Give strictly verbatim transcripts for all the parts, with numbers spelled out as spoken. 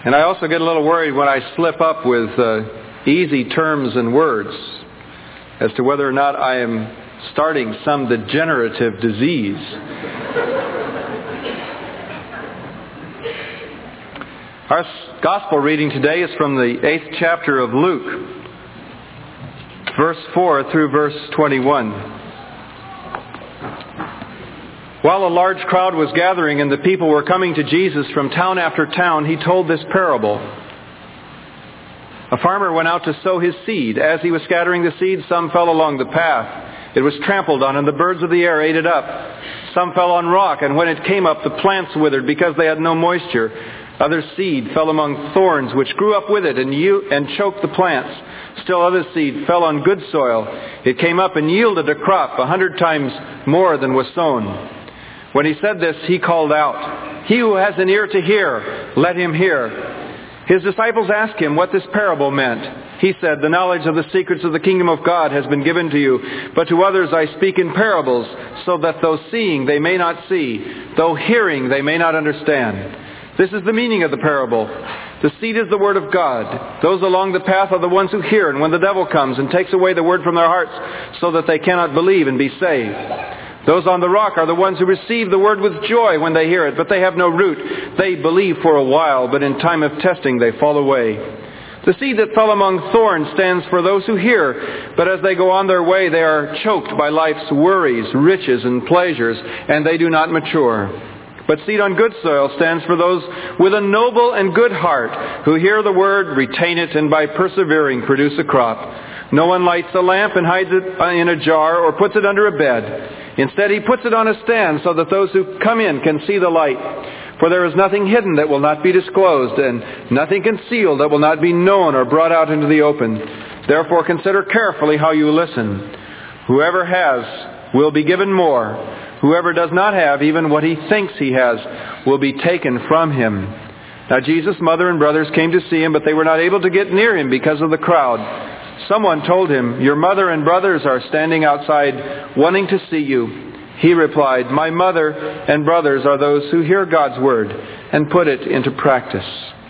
And I also get a little worried when I slip up with uh, easy terms and words as to whether or not I am starting some degenerative disease. Our gospel reading today is from the eighth chapter of Luke, verse four through verse twenty-one. While a large crowd was gathering and the people were coming to Jesus from town after town, he told this parable. A farmer went out to sow his seed. As he was scattering the seed, some fell along the path. It was trampled on, and the birds of the air ate it up. Some fell on rock, and when it came up, the plants withered because they had no moisture. Other seed fell among thorns, which grew up with it and, you, and choked the plants. Still other seed fell on good soil. It came up and yielded a crop a hundred times more than was sown. When he said this, he called out, "He who has an ear to hear, let him hear." His disciples asked him what this parable meant. He said, "The knowledge of the secrets of the kingdom of God has been given to you, but to others I speak in parables, so that though seeing they may not see, though hearing they may not understand. This is the meaning of the parable. The seed is the word of God. Those along the path are the ones who hear, and when the devil comes and takes away the word from their hearts, so that they cannot believe and be saved. Those on the rock are the ones who receive the word with joy when they hear it, but they have no root. They believe for a while, but in time of testing they fall away. The seed that fell among thorns stands for those who hear, but as they go on their way they are choked by life's worries, riches, and pleasures, and they do not mature. But seed on good soil stands for those with a noble and good heart, who hear the word, retain it, and by persevering produce a crop. No one lights a lamp and hides it in a jar or puts it under a bed. Instead, he puts it on a stand so that those who come in can see the light. For there is nothing hidden that will not be disclosed, and nothing concealed that will not be known or brought out into the open. Therefore, consider carefully how you listen. Whoever has will be given more. Whoever does not have, even what he thinks he has, will be taken from him." Now Jesus' mother and brothers came to see him, but they were not able to get near him because of the crowd. Someone told him, "Your mother and brothers are standing outside wanting to see you." He replied, "My mother and brothers are those who hear God's word and put it into practice."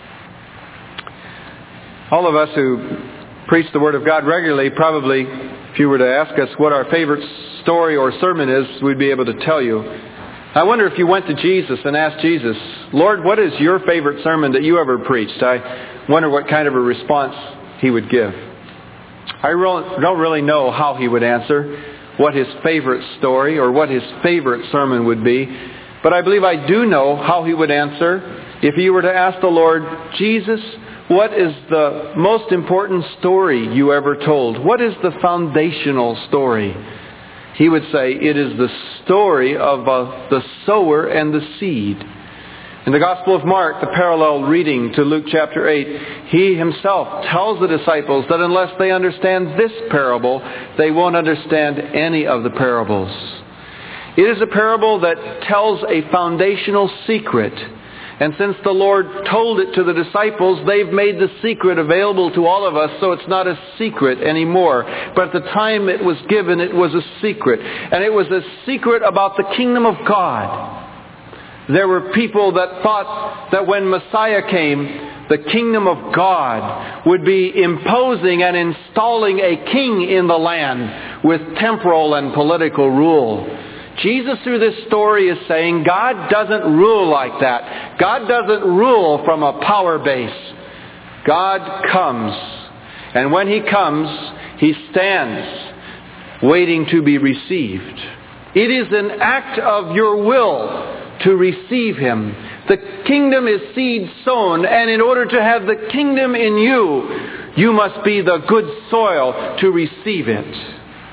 All of us who preach the word of God regularly, probably, if you were to ask us what our favorite story or sermon is, we'd be able to tell you. I wonder if you went to Jesus and asked Jesus, "Lord, what is your favorite sermon that you ever preached?" I wonder what kind of a response he would give. I don't really know how he would answer, what his favorite story or what his favorite sermon would be. But I believe I do know how he would answer if you were to ask the Lord, "Jesus, what is the most important story you ever told? What is the foundational story?" He would say, "It is the story of uh, the sower and the seed." In the Gospel of Mark, the parallel reading to Luke chapter eight, he himself tells the disciples that unless they understand this parable, they won't understand any of the parables. It is a parable that tells a foundational secret. And since the Lord told it to the disciples, they've made the secret available to all of us, so it's not a secret anymore. But at the time it was given, it was a secret. And it was a secret about the kingdom of God. There were people that thought that when Messiah came, the kingdom of God would be imposing and installing a king in the land with temporal and political rule. Jesus, through this story, is saying God doesn't rule like that. God doesn't rule from a power base. God comes. And when He comes, He stands waiting to be received. It is an act of your will to receive Him. The kingdom is seed sown, and in order to have the kingdom in you, you must be the good soil to receive it.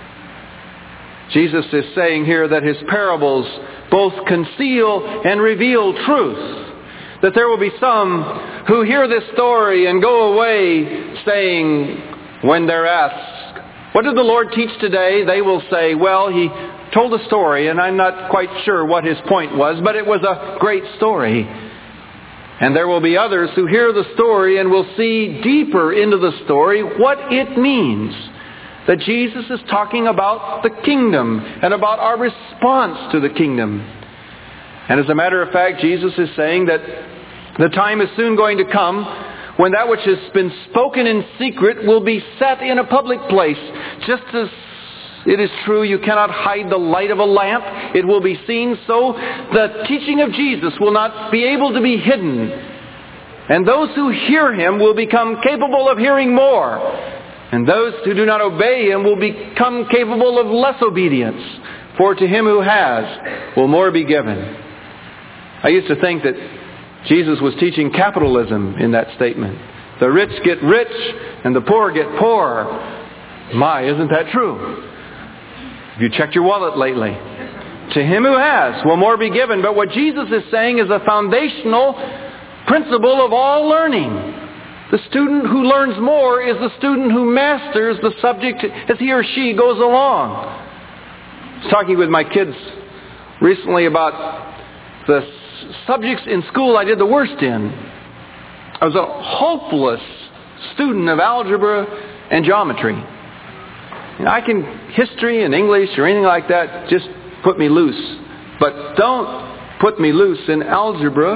Jesus is saying here that His parables both conceal and reveal truth. That there will be some who hear this story and go away saying, when they're asked, "What did the Lord teach today?" they will say, "Well, He told a story, and I'm not quite sure what His point was, but it was a great story." And there will be others who hear the story and will see deeper into the story what it means. That Jesus is talking about the kingdom and about our response to the kingdom. And as a matter of fact, Jesus is saying that The time is soon going to come when that which has been spoken in secret will be set in a public place. Just as it is true you cannot hide the light of a lamp, it will be seen, so the teaching of Jesus will not be able to be hidden. And those who hear Him will become capable of hearing more. And those who do not obey Him will become capable of less obedience. For to him who has will more be given. I used to think that Jesus was teaching capitalism in that statement. The rich get rich and the poor get poorer. My, isn't that true? Have you checked your wallet lately? To him who has will more be given. But what Jesus is saying is a foundational principle of all learning. The student who learns more is the student who masters the subject as he or she goes along. I was talking with my kids recently about the subjects in school I did the worst in. I was a hopeless student of algebra and geometry. You know, I can, history and English or anything like that, just put me loose. But don't put me loose in algebra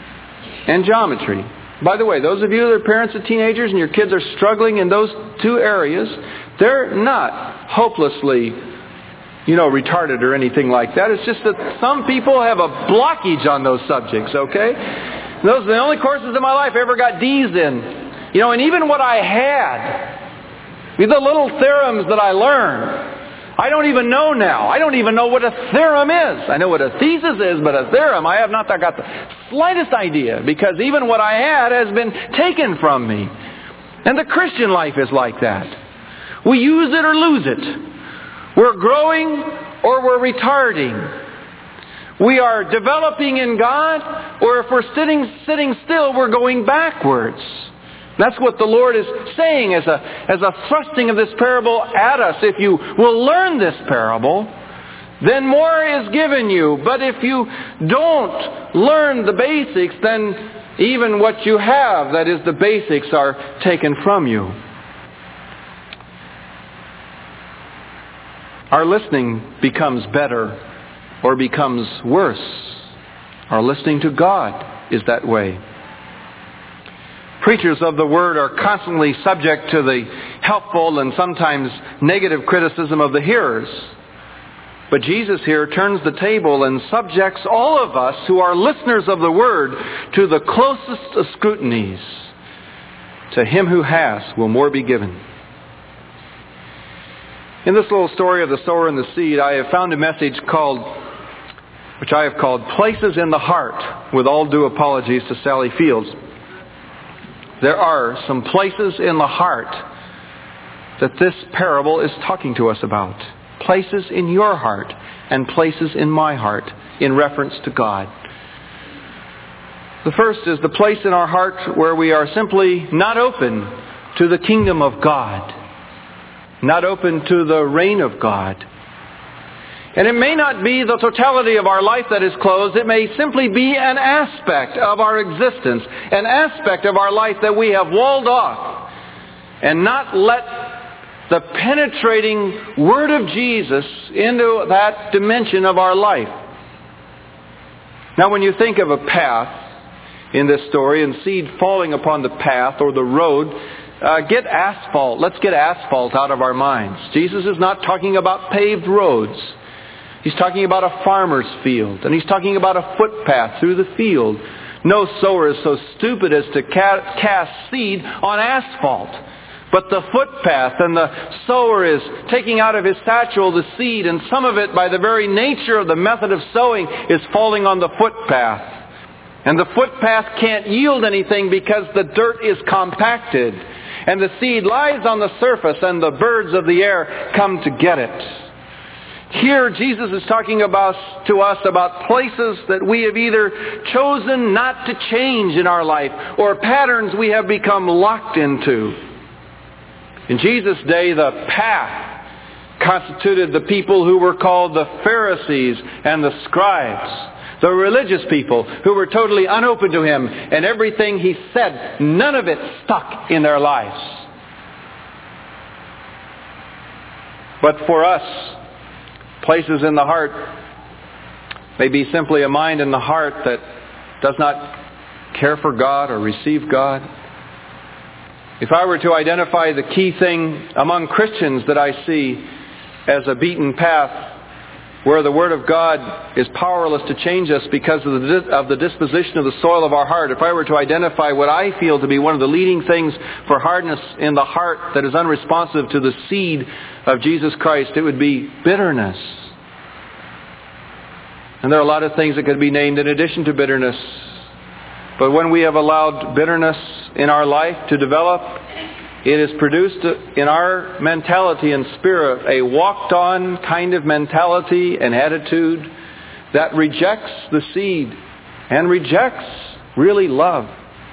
and geometry. By the way, those of you that are parents of teenagers and your kids are struggling in those two areas, they're not hopelessly, you know, retarded or anything like that. It's just that some people have a blockage on those subjects, okay? Those are the only courses in my life I ever got D's in. You know, and even what I had, the little theorems that I learned, I don't even know now. I don't even know what a theorem is. I know what a thesis is, but a theorem, I have not got the slightest idea, because even what I had has been taken from me. And the Christian life is like that. We use it or lose it. We're growing or we're retarding. We are developing in God, or if we're sitting sitting still, we're going backwards. That's what the Lord is saying as a, as a thrusting of this parable at us. If you will learn this parable, then more is given you. But if you don't learn the basics, then even what you have, that is the basics, are taken from you. Our listening becomes better or becomes worse. Our listening to God is that way. Preachers of the Word are constantly subject to the helpful and sometimes negative criticism of the hearers. But Jesus here turns the table and subjects all of us who are listeners of the Word to the closest of scrutinies. To him who has will more be given. In this little story of the sower and the seed, I have found a message called, which I have called Places in the Heart, with all due apologies to Sally Fields. There are some places in the heart that this parable is talking to us about. Places in your heart and places in my heart in reference to God. The first is the place in our heart where we are simply not open to the kingdom of God. Not open to the reign of God. And it may not be the totality of our life that is closed. It may simply be an aspect of our existence, an aspect of our life that we have walled off and not let the penetrating Word of Jesus into that dimension of our life. Now, when you think of a path in this story and seed falling upon the path or the road, uh, get asphalt. Let's get asphalt out of our minds. Jesus is not talking about paved roads. He's talking about a farmer's field, and he's talking about a footpath through the field. No sower is so stupid as to ca- cast seed on asphalt. But the footpath, and the sower is taking out of his satchel the seed, and some of it, by the very nature of the method of sowing, is falling on the footpath. And the footpath can't yield anything because the dirt is compacted. And the seed lies on the surface, and the birds of the air come to get it. Here, Jesus is talking about to us about places that we have either chosen not to change in our life, or patterns we have become locked into. In Jesus' day, the path constituted the people who were called the Pharisees and the scribes. The religious people who were totally unopen to Him, and everything He said, none of it stuck in their lives. But for us, places in the heart may be simply a mind in the heart that does not care for God or receive God. If I were to identify the key thing among Christians that I see as a beaten path where the Word of God is powerless to change us because of the, of the disposition of the soil of our heart, if I were to identify what I feel to be one of the leading things for hardness in the heart that is unresponsive to the seed of Jesus Christ, it would be bitterness. And there are a lot of things that could be named in addition to bitterness. But when we have allowed bitterness in our life to develop, it has produced in our mentality and spirit a walked-on kind of mentality and attitude that rejects the seed and rejects really love.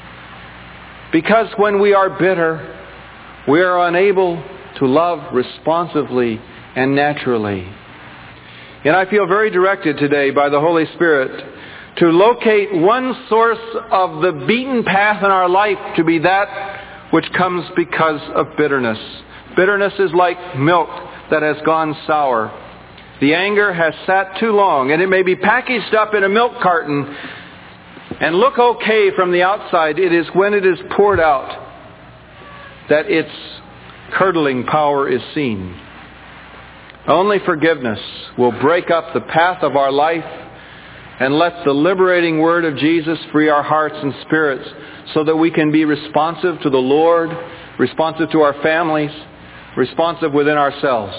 Because when we are bitter, we are unable to love responsively and naturally. And I feel very directed today by the Holy Spirit to locate one source of the beaten path in our life to be that which comes because of bitterness. Bitterness is like milk that has gone sour. The anger has sat too long, and it may be packaged up in a milk carton and look okay from the outside. It is when it is poured out that its curdling power is seen. Only forgiveness will break up the path of our life and let the liberating word of Jesus free our hearts and spirits so that we can be responsive to the Lord, responsive to our families, responsive within ourselves.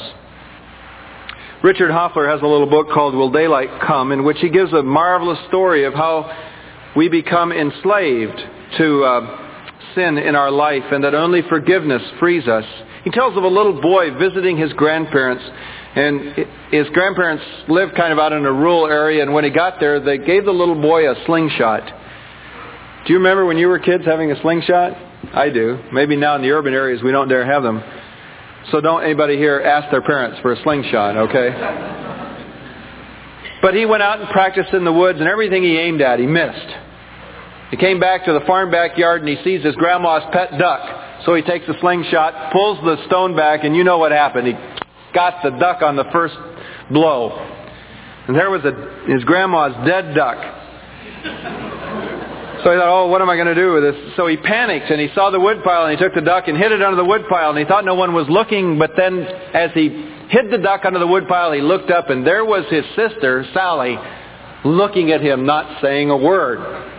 Richard Hoffler has a little book called Will Daylight Come, in which he gives a marvelous story of how we become enslaved to uh, sin in our life and that only forgiveness frees us. He tells of a little boy visiting his grandparents. And his grandparents lived kind of out in a rural area, and when he got there, they gave the little boy a slingshot. Do you remember when you were kids having a slingshot? I do. Maybe now in the urban areas we don't dare have them. So don't anybody here ask their parents for a slingshot, okay? But he went out and practiced in the woods, and everything he aimed at, he missed. He came back to the farm backyard, and he sees his grandma's pet duck. So he takes the slingshot, pulls the stone back, and you know what happened. He got the duck on the first blow. And there was a, his grandma's dead duck. So he thought, oh, what am I going to do with this? So he panicked and he saw the woodpile and he took the duck and hid it under the woodpile. And he thought no one was looking, but then as he hid the duck under the woodpile, he looked up and there was his sister, Sally, looking at him, not saying a word.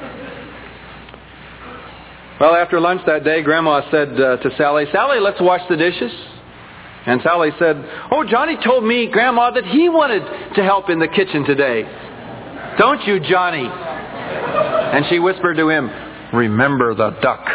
Well, after lunch that day, Grandma said uh, to Sally, Sally, let's wash the dishes. And Sally said, oh, Johnny told me, Grandma, that he wanted to help in the kitchen today. Don't you, Johnny? And she whispered to him, remember the duck.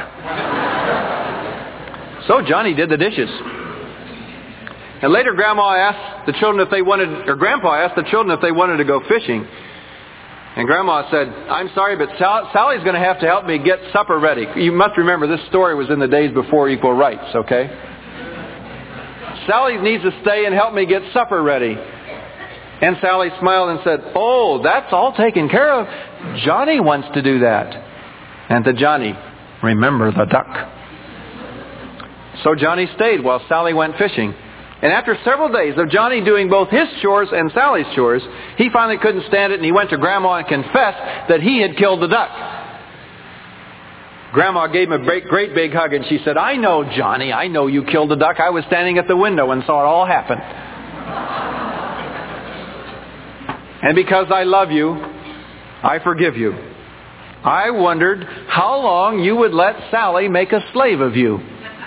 So Johnny did the dishes. And later Grandma asked the children if they wanted, or Grandpa asked the children if they wanted to go fishing. And Grandma said, I'm sorry, but Sal- Sally's going to have to help me get supper ready. You must remember this story was in the days before equal rights, okay? Sally needs to stay and help me get supper ready. And Sally smiled and said, oh, that's all taken care of. Johnny wants to do that. And to Johnny, remember the duck. So Johnny stayed while Sally went fishing. And after several days of Johnny doing both his chores and Sally's chores, he finally couldn't stand it and he went to Grandma and confessed that he had killed the duck. Grandma gave him a great, great big hug and she said, I know, Johnny, I know you killed the duck. I was standing at the window and saw it all happen. And because I love you, I forgive you. I wondered how long you would let Sally make a slave of you.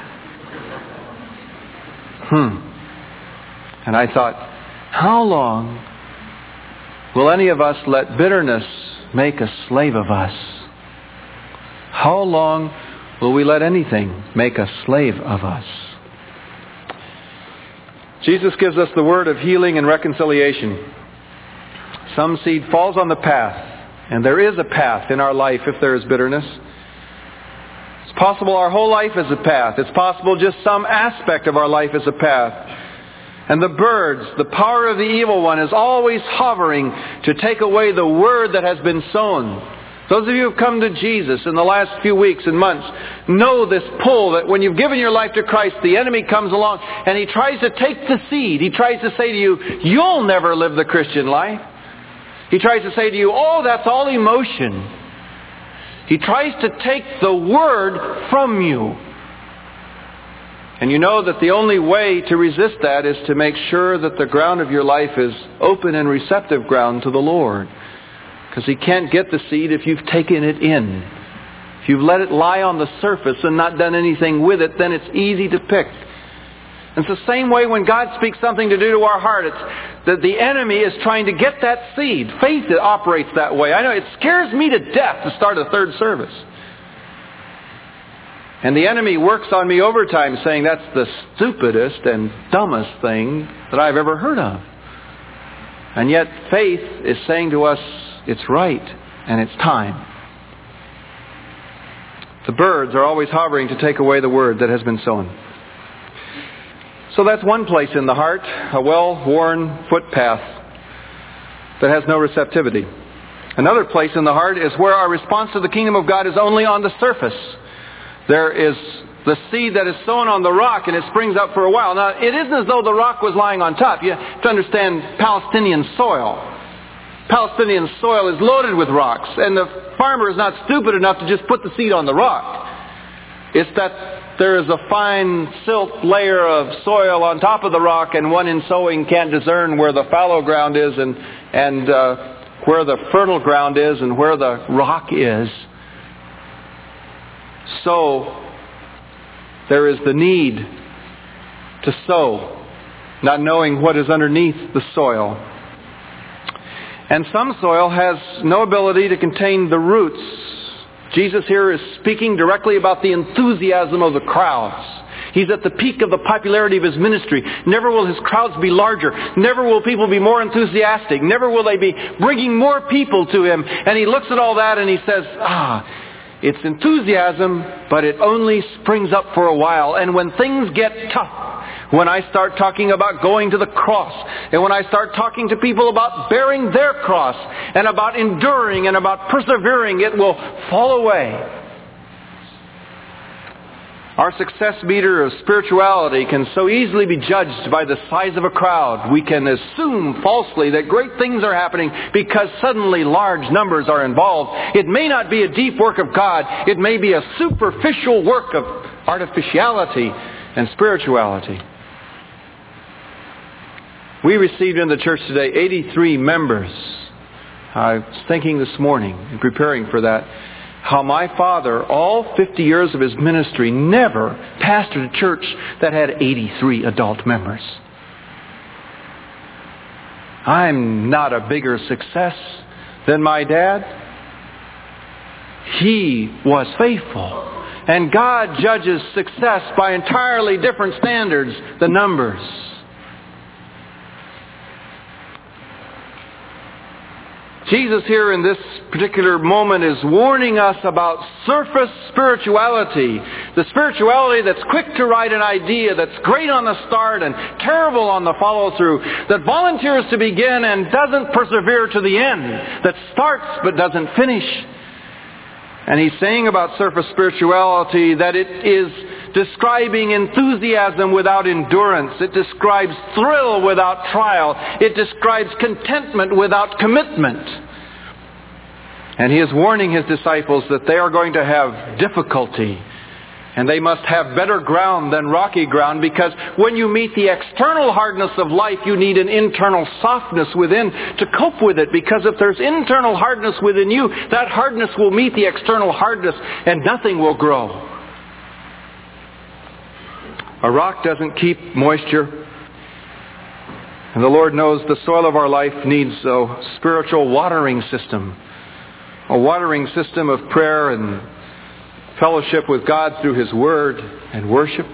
Hmm. And I thought, how long will any of us let bitterness make a slave of us? How long will we let anything make a slave of us? Jesus gives us the word of healing and reconciliation. Some seed falls on the path, and there is a path in our life if there is bitterness. It's possible our whole life is a path. It's possible just some aspect of our life is a path. And the birds, the power of the evil one, is always hovering to take away the word that has been sown. Those of you who have come to Jesus in the last few weeks and months know this pull that when you've given your life to Christ, the enemy comes along and he tries to take the seed. He tries to say to you, you'll never live the Christian life. He tries to say to you, oh, that's all emotion. He tries to take the Word from you. And you know that the only way to resist that is to make sure that the ground of your life is open and receptive ground to the Lord. Because He can't get the seed if you've taken it in. If you've let it lie on the surface and not done anything with it, then it's easy to pick. And it's the same way when God speaks something to do to our heart. It's that the enemy is trying to get that seed. Faith operates that way. I know it scares me to death to start a third service. And the enemy works on me overtime saying that's the stupidest and dumbest thing that I've ever heard of. And yet faith is saying to us, it's right and it's time. The birds are always hovering to take away the word that has been sown. So that's one place in the heart, a well-worn footpath that has no receptivity. Another place in the heart is where our response to the kingdom of God is only on the surface. There is the seed that is sown on the rock and it springs up for a while. Now, it isn't as though the rock was lying on top. You have to understand Palestinian soil. Palestinian soil is loaded with rocks, and the farmer is not stupid enough to just put the seed on the rock. It's that there is a fine silt layer of soil on top of the rock, and one in sowing can't discern where the fallow ground is and, and uh, where the fertile ground is and where the rock is. So, there is the need to sow, not knowing what is underneath the soil. And some soil has no ability to contain the roots. Jesus here is speaking directly about the enthusiasm of the crowds. He's at the peak of the popularity of His ministry. Never will His crowds be larger. Never will people be more enthusiastic. Never will they be bringing more people to Him. And He looks at all that and He says, ah, it's enthusiasm, but it only springs up for a while. And when things get tough, when I start talking about going to the cross, and when I start talking to people about bearing their cross, and about enduring, and about persevering, it will fall away. Our success meter of spirituality can so easily be judged by the size of a crowd. We can assume falsely that great things are happening because suddenly large numbers are involved. It may not be a deep work of God. It may be a superficial work of artificiality and spirituality. We received in the church today eighty-three members. I was thinking this morning in preparing for that, how my father, all fifty years of his ministry, never pastored a church that had eighty-three adult members. I'm not a bigger success than my dad. He was faithful. And God judges success by entirely different standards than numbers. Jesus here in this particular moment is warning us about surface spirituality. The spirituality that's quick to write an idea, that's great on the start and terrible on the follow-through, that volunteers to begin and doesn't persevere to the end, that starts but doesn't finish. And He's saying about surface spirituality that it is describing enthusiasm without endurance. It describes thrill without trial. It describes contentment without commitment. And He is warning His disciples that they are going to have difficulty. And they must have better ground than rocky ground, because when you meet the external hardness of life, you need an internal softness within to cope with it. Because if there's internal hardness within you, that hardness will meet the external hardness and nothing will grow. A rock doesn't keep moisture. And the Lord knows the soil of our life needs a spiritual watering system. A watering system of prayer and fellowship with God through His Word and worship.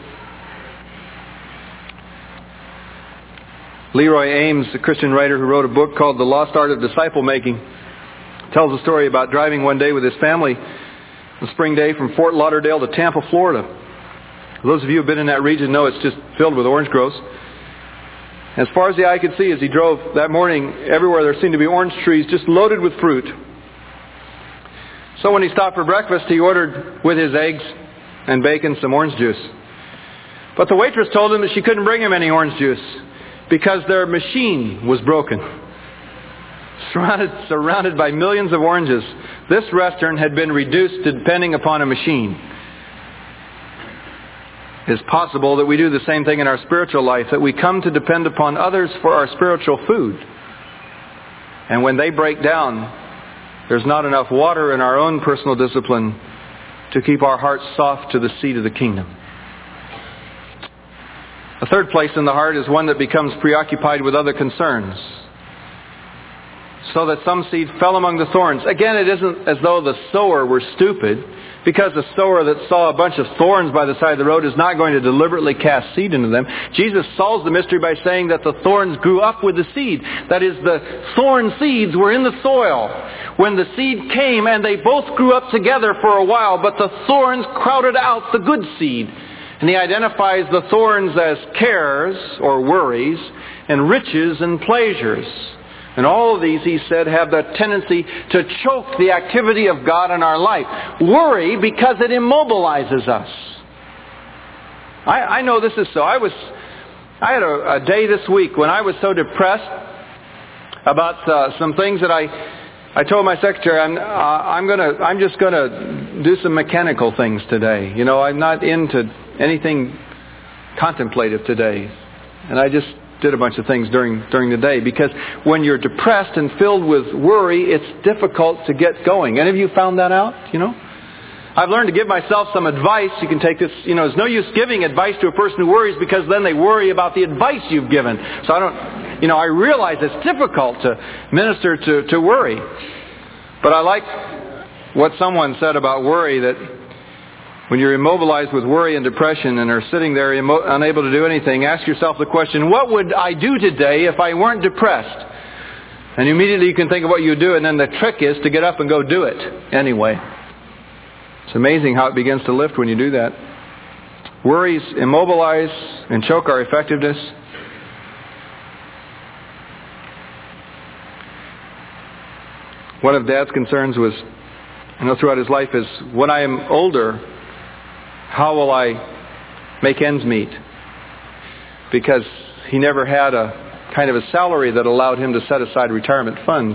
Leroy Ames, a Christian writer who wrote a book called The Lost Art of Disciple Making, tells a story about driving one day with his family on a spring day from Fort Lauderdale to Tampa, Florida. Those of you who have been in that region know it's just filled with orange groves. As far as the eye could see as he drove that morning, everywhere there seemed to be orange trees just loaded with fruit. So when he stopped for breakfast, he ordered with his eggs and bacon some orange juice. But the waitress told him that she couldn't bring him any orange juice because their machine was broken. surrounded, surrounded by millions of oranges. This restaurant had been reduced to depending upon a machine. It's possible that we do the same thing in our spiritual life, that we come to depend upon others for our spiritual food. And when they break down, there's not enough water in our own personal discipline to keep our hearts soft to the seed of the kingdom. The third place in the heart is one that becomes preoccupied with other concerns. So that some seed fell among the thorns. Again, it isn't as though the sower were stupid, because the sower that saw a bunch of thorns by the side of the road is not going to deliberately cast seed into them. Jesus solves the mystery by saying that the thorns grew up with the seed. That is, the thorn seeds were in the soil when the seed came, and they both grew up together for a while, but the thorns crowded out the good seed. And he identifies the thorns as cares or worries and riches and pleasures. And all of these, he said, have the tendency to choke the activity of God in our life. Worry because it immobilizes us. I, I know this is so. I was, I had a, a day this week when I was so depressed about uh, some things that I, I told my secretary, I'm, uh, I'm gonna, I'm just gonna do some mechanical things today. You know, I'm not into anything contemplative today, and I just did a bunch of things during during the day, because when you're depressed and filled with worry, it's difficult to get going. Any of you found that out? You know, I've learned to give myself some advice. You can take this. You know, there's no use giving advice to a person who worries, because then they worry about the advice you've given. So I don't. You know, I realize it's difficult to minister to to worry, but I like what someone said about worry, that when you're immobilized with worry and depression and are sitting there immo- unable to do anything, ask yourself the question, what would I do today if I weren't depressed? And immediately you can think of what you do, and then the trick is to get up and go do it anyway. It's amazing how it begins to lift when you do that. Worries immobilize and choke our effectiveness. One of Dad's concerns was, you know, throughout his life is, when I am older, how will I make ends meet? Because he never had a kind of a salary that allowed him to set aside retirement funds.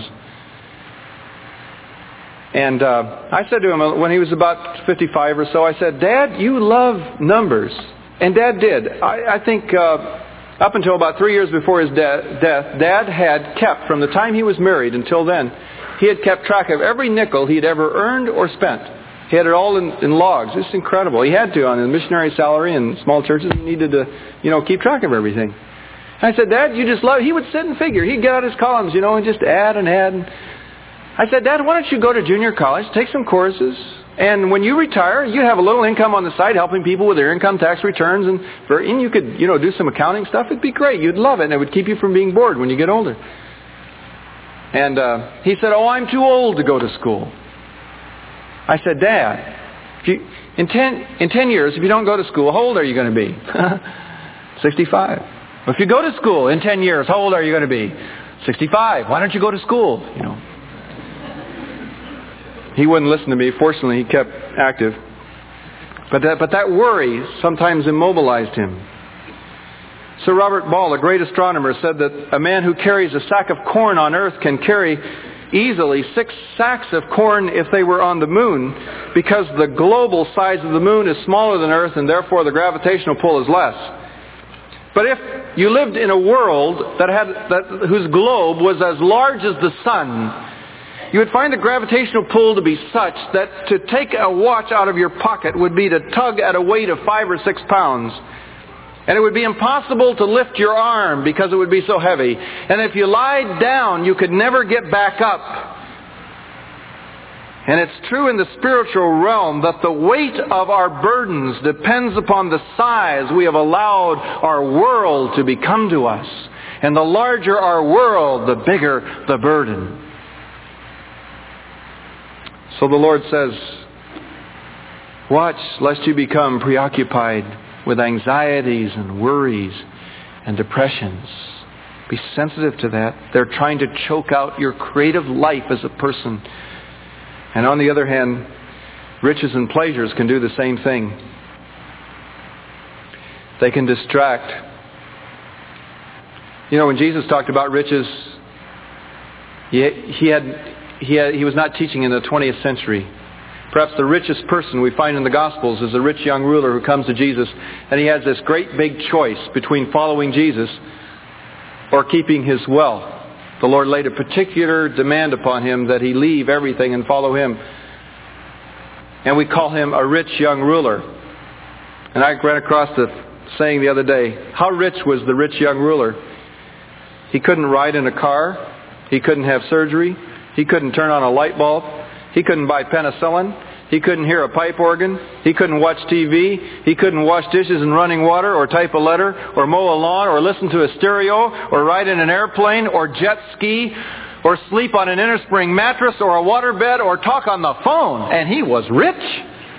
And uh, I said to him when he was about fifty-five or so, I said, Dad, you love numbers. And Dad did. I, I think uh, up until about three years before his de- death, Dad had kept, from the time he was married until then, he had kept track of every nickel he'd ever earned or spent. He had it all in, in logs. It's incredible. He had to on his missionary salary in small churches. He needed to, you know, keep track of everything. And I said, Dad, you just love. He would sit and figure. He'd get out his columns, you know, and just add and add. And I said, Dad, why don't you go to junior college, take some courses, and when you retire, you have a little income on the side helping people with their income tax returns, and, for, and you could, you know, do some accounting stuff. It'd be great. You'd love it, and it would keep you from being bored when you get older. And uh, he said, oh, I'm too old to go to school. I said, Dad, if you, in ten in ten years, if you don't go to school, how old are you going to be? sixty-five. Well, if you go to school in ten years, how old are you going to be? sixty-five. Why don't you go to school? You know. He wouldn't listen to me. Fortunately, he kept active. But that, but that worry sometimes immobilized him. Sir Robert Ball, a great astronomer, said that a man who carries a sack of corn on Earth can carry easily six sacks of corn if they were on the moon, because the global size of the moon is smaller than Earth, and therefore the gravitational pull is less. But if you lived in a world that had that whose globe was as large as the sun, you would find the gravitational pull to be such that to take a watch out of your pocket would be to tug at a weight of five or six pounds. And it would be impossible to lift your arm because it would be so heavy. And if you lied down, you could never get back up. And it's true in the spiritual realm that the weight of our burdens depends upon the size we have allowed our world to become to us. And the larger our world, the bigger the burden. So the Lord says, watch lest you become preoccupied with anxieties and worries and depressions. Be sensitive to that. They're trying to choke out your creative life as a person. And on the other hand, riches and pleasures can do the same thing. They can distract. You know, when Jesus talked about riches, He, he, had, he, had, he was not teaching in the twentieth century. Perhaps the richest person we find in the Gospels is the rich young ruler who comes to Jesus, and he has this great big choice between following Jesus or keeping his wealth. The Lord laid a particular demand upon him that he leave everything and follow him. And we call him a rich young ruler. And I ran across the saying the other day, how rich was the rich young ruler? He couldn't ride in a car. He couldn't have surgery. He couldn't turn on a light bulb. He couldn't buy penicillin. He couldn't hear a pipe organ. He couldn't watch T V. He couldn't wash dishes in running water or type a letter or mow a lawn or listen to a stereo or ride in an airplane or jet ski or sleep on an innerspring mattress or a waterbed or talk on the phone. And he was rich.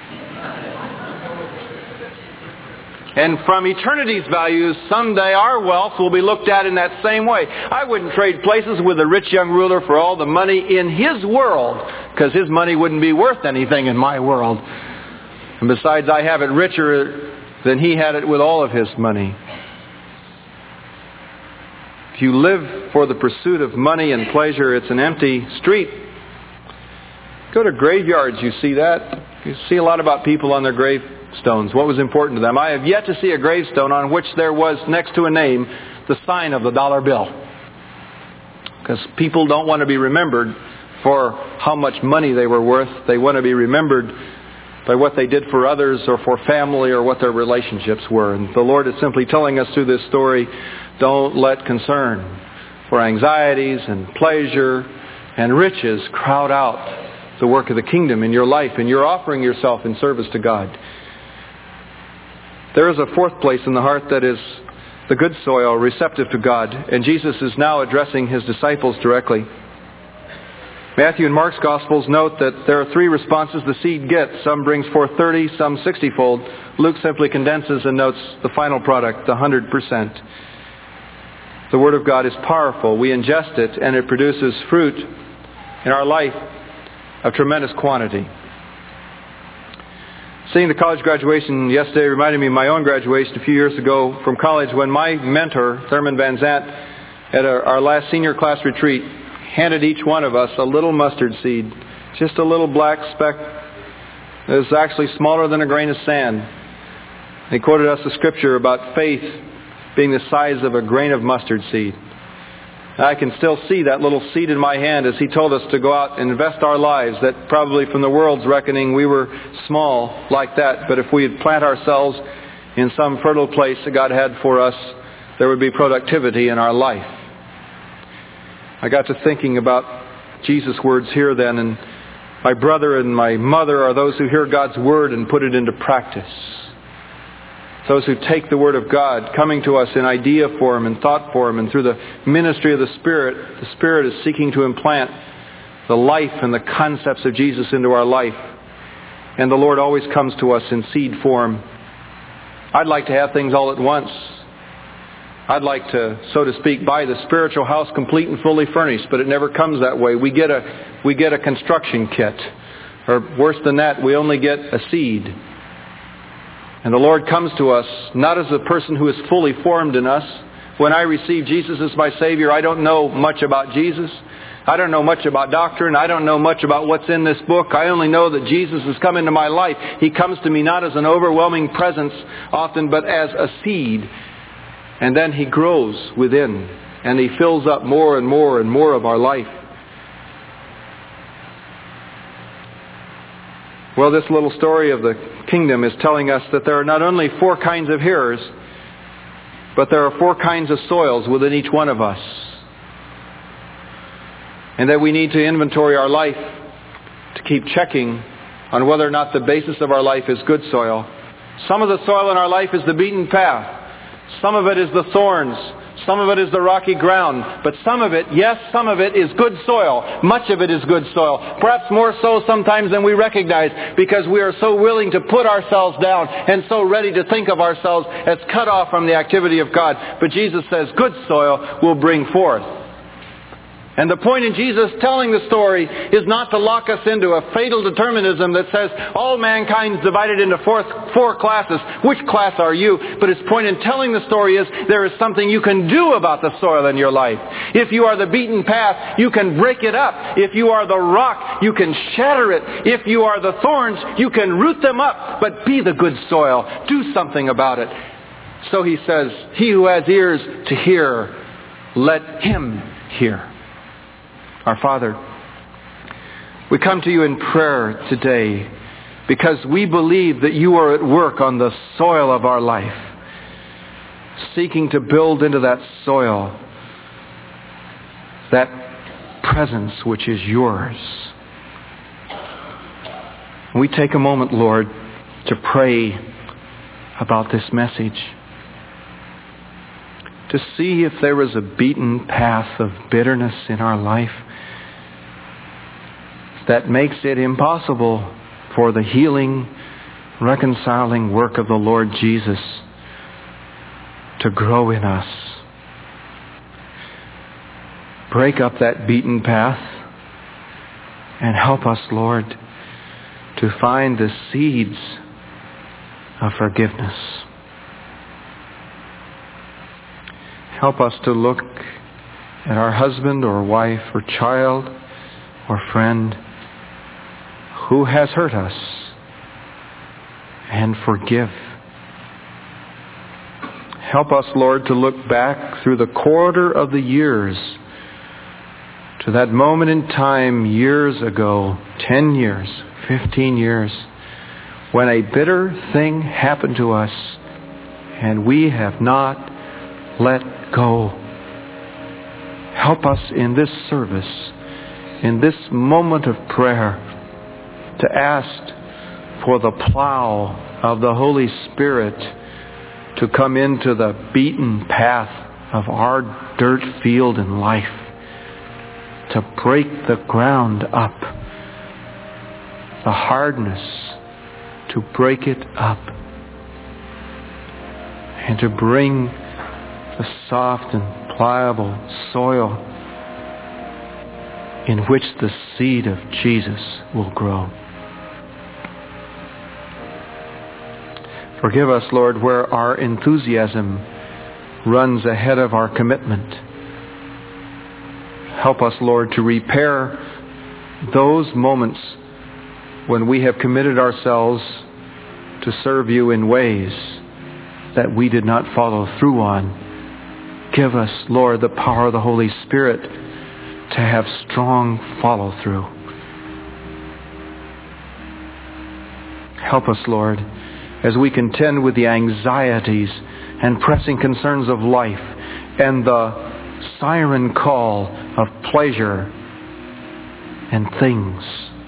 And from eternity's values, someday our wealth will be looked at in that same way. I wouldn't trade places with a rich young ruler for all the money in his world, because his money wouldn't be worth anything in my world. And besides, I have it richer than he had it with all of his money. If you live for the pursuit of money and pleasure, it's an empty street. Go to graveyards, you see that. You see a lot about people on their gravestones. What was important to them? I have yet to see a gravestone on which there was, next to a name, the sign of the dollar bill. Because people don't want to be remembered for how much money they were worth. They want to be remembered by what they did for others or for family or what their relationships were. And the Lord is simply telling us through this story, don't let concern for anxieties and pleasure and riches crowd out the work of the kingdom in your life, and you're offering yourself in service to God. There is a fourth place in the heart that is the good soil, receptive to God, and Jesus is now addressing his disciples directly. Matthew and Mark's Gospels note that there are three responses the seed gets. Some brings forth thirty, some sixty-fold. Luke simply condenses and notes the final product, the one hundred percent. The Word of God is powerful. We ingest it, and it produces fruit in our life of tremendous quantity. Seeing the college graduation yesterday reminded me of my own graduation a few years ago from college, when my mentor, Thurman Van Zant, at our last senior class retreat, handed each one of us a little mustard seed, just a little black speck that was actually smaller than a grain of sand. He quoted us a scripture about faith being the size of a grain of mustard seed. I can still see that little seed in my hand as he told us to go out and invest our lives, that probably from the world's reckoning we were small like that, but if we would plant ourselves in some fertile place that God had for us, there would be productivity in our life. I got to thinking about Jesus' words here then, and my brother and my mother are those who hear God's Word and put it into practice. Those who take the Word of God, coming to us in idea form and thought form, and through the ministry of the Spirit, the Spirit is seeking to implant the life and the concepts of Jesus into our life. And the Lord always comes to us in seed form. I'd like to have things all at once. I'd like to, so to speak, buy the spiritual house complete and fully furnished, but it never comes that way. We get a, we get a construction kit. Or worse than that, we only get a seed. And the Lord comes to us not as a person who is fully formed in us. When I receive Jesus as my Savior, I don't know much about Jesus. I don't know much about doctrine. I don't know much about what's in this book. I only know that Jesus has come into my life. He comes to me not as an overwhelming presence often, but as a seed. And then He grows within, and He fills up more and more and more of our life. Well, this little story of the kingdom is telling us that there are not only four kinds of hearers, but there are four kinds of soils within each one of us. And that we need to inventory our life to keep checking on whether or not the basis of our life is good soil. Some of the soil in our life is the beaten path. Some of it is the thorns. Some of it is the rocky ground. But some of it, yes, some of it is good soil. Much of it is good soil. Perhaps more so sometimes than we recognize, because we are so willing to put ourselves down and so ready to think of ourselves as cut off from the activity of God. But Jesus says good soil will bring forth And the point in Jesus telling the story is not to lock us into a fatal determinism that says all mankind is divided into four, four classes. Which class are you? But his point in telling the story is there is something you can do about the soil in your life. If you are the beaten path, you can break it up. If you are the rock, you can shatter it. If you are the thorns, you can root them up. But be the good soil. Do something about it. So he says, he who has ears to hear, let him hear. Our Father, we come to you in prayer today because we believe that you are at work on the soil of our life, seeking to build into that soil that presence which is yours. We take a moment, Lord, to pray about this message, to see if there is a beaten path of bitterness in our life that makes it impossible for the healing, reconciling work of the Lord Jesus to grow in us. Break up that beaten path and help us, Lord, to find the seeds of forgiveness. Help us to look at our husband or wife or child or friend who has hurt us and forgive. Help us, Lord, to look back through the quarter of the years to that moment in time years ago, ten years, fifteen years, when a bitter thing happened to us and we have not let go. Help us in this service, in this moment of prayer, to ask for the plow of the Holy Spirit to come into the beaten path of our dirt field in life, to break the ground up, the hardness, to break it up, and to bring the soft and pliable soil in which the seed of Jesus will grow. Forgive us, Lord, where our enthusiasm runs ahead of our commitment. Help us, Lord, to repair those moments when we have committed ourselves to serve you in ways that we did not follow through on. Give us, Lord, the power of the Holy Spirit to have strong follow-through. Help us, Lord, as we contend with the anxieties and pressing concerns of life and the siren call of pleasure and things.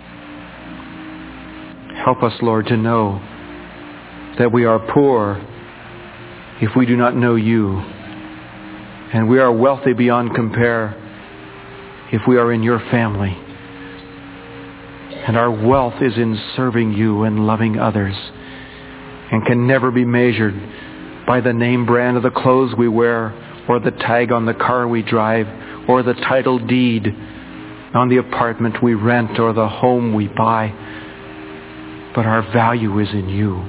Help us, Lord, to know that we are poor if we do not know you, and we are wealthy beyond compare if we are in your family. And our wealth is in serving you and loving others, and can never be measured by the name brand of the clothes we wear, or the tag on the car we drive, or the title deed on the apartment we rent or the home we buy. But our value is in you.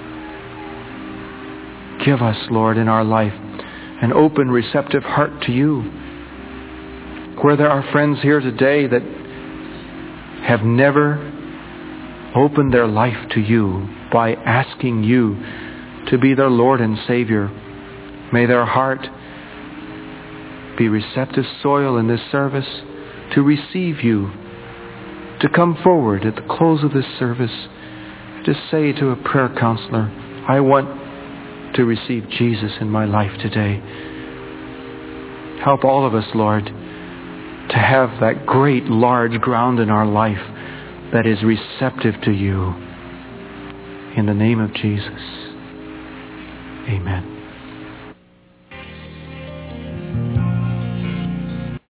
Give us, Lord, in our life an open, receptive heart to you. Where there are friends here today that have never opened their life to you by asking you to be their Lord and Savior, may their heart be receptive soil in this service to receive you, to come forward at the close of this service, to say to a prayer counselor, I want to receive Jesus in my life today. Help all of us, Lord, to have that great, large ground in our life that is receptive to you. In the name of Jesus, amen.